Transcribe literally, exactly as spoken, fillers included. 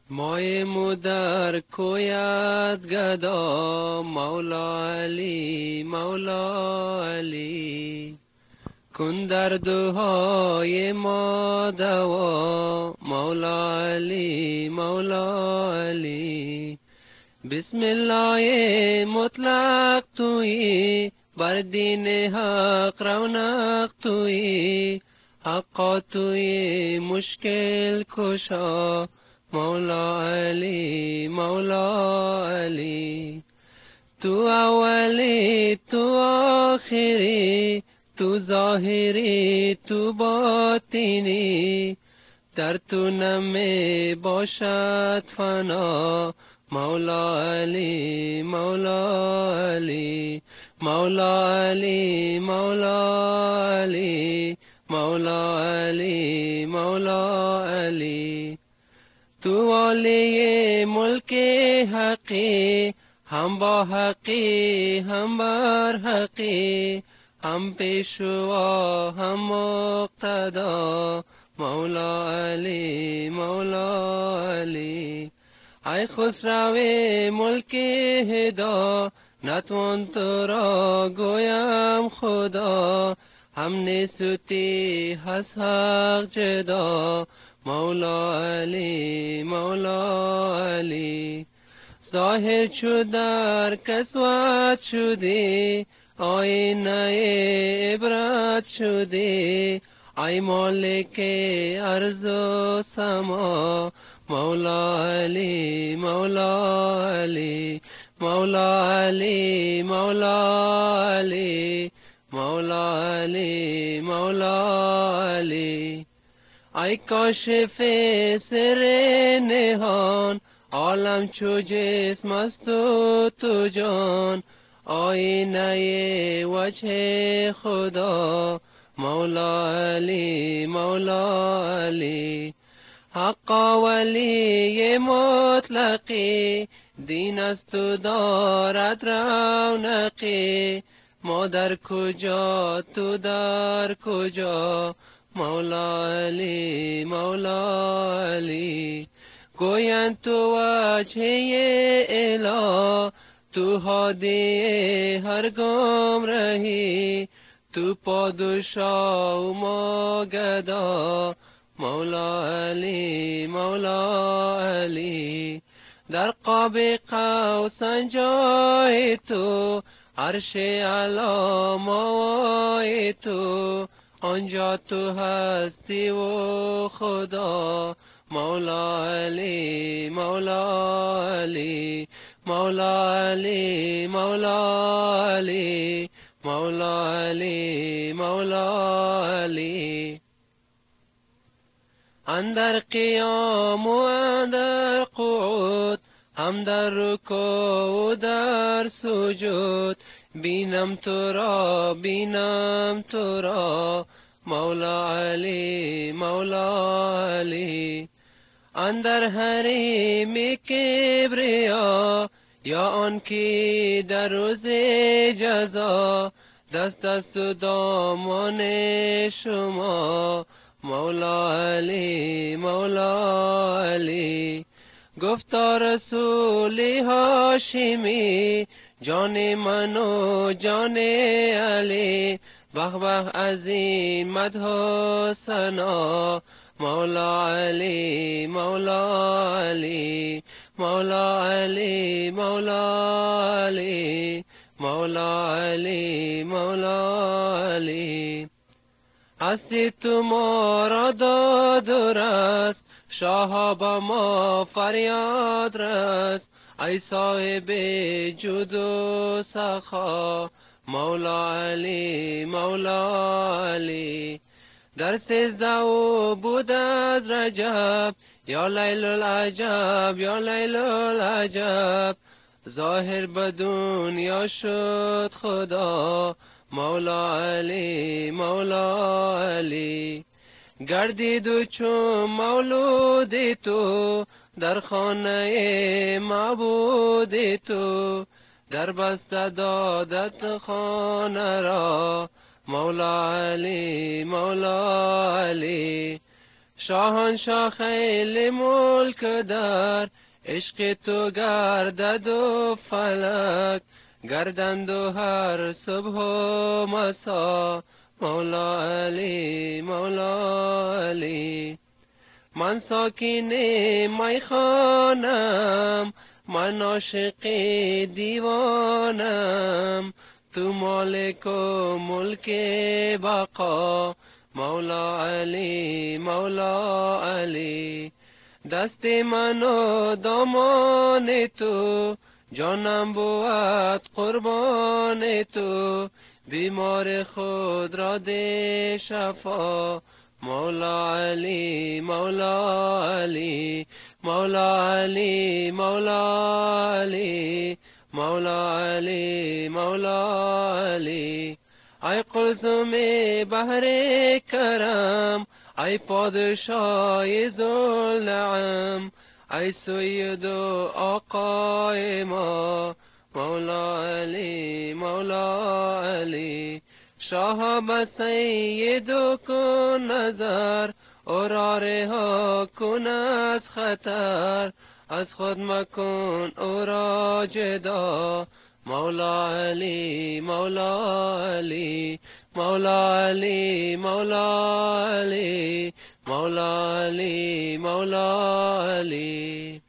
مای مادر کویت گدا مولا علی مولا علی کن در دعای ما دوا مولا علی مولا علی بسم الله مطلق تویی بر دین حق رونق تویی حقا تویی مشکل کشا مولا علی مولا علی تو اولی تو آخری تو ظاهری تو باطنی در تو نمی باشد فنا مولا علی مولا علی مولا علی مولا علی مولا علی مولا علی تو علی ملک حقی هم با حقی هم بر حقی هم پیشوا هم مقتدا مولا علی مولا علی ای خسرو ملک هدا نتوان تو را گویم خدا هم نیستی هست حق جدا مولا علی مولا علی ظاهر شو در کسوت شدی آینه عبرت شدی ای مالک ارض و سما مولا علی مولا علی مولا علی مولا علی مولا علی مولا علی ای کاشف سر نهان عالم چو جسم است و تو جان آینه وجه خدا مولا علی مولا علی حقا ولی مطلقی دین است و دارد رونقی ما در کجا تو در کجا مولا علی مولا علی گویند تو وجه اله تو هادی هر گام رهی تو پادشاه و ما گدا مولا علی مولا علی در قاب قوسن جای تو عرش اعلی ماوای تو آنجا تو هستی و خدا مولا علی مولا علی مولا علی مولا علی مولا علی مولا علی اندر قیام و اندر قعود هم در رکوع و در سجود بینم تو را بینم تو را مولا علی مولا علی اندر حریم کبریا یا آن کی در روز جزا دست دست و دامان شما مولا علی مولا علی گفتا رسول هاشمی جان من و جان علی به به از این مدح و ثنا مولا علی مولا علی مولا علی مولا علی مولا علی مولا علی هستی تو ما را داد و رس شاها با ما فریاد رس ای صاحب جود و سخا مولا علی مولا علی در سجده و بود از رجب یا لیل العجب یا لیل العجب ظاهر به دنیا شد خدا مولا علی مولا علی گردید و چون مولود تو در خانه معبود تو در بسته دادت خانه را مولا علی مولا علی شاهنشاه خیلی ملک در عشق تو گردد و فلک گردند و هر صبح و مسا مولا علی مولا علی. من ساکن میخانم، من عاشق دیوانم، تو مالک و ملک بقا مولا علی مولا علی. دست من و دامان تو، جانم بود قربان تو، بیمار خود را ده شفا مولا علی مولا علی مولا علی مولا علی مولا علی مولا علی. ای قلزم بحر کرم، ای پادشاه ذوالنعم، ای سید و آقای ما مولا علی مولا علی. شاه سید کن نظر، او رها کن از خطر، از خود مکن او را جدا مولا علی مولا علی مولا علی مولا علی مولا علی مولا علی.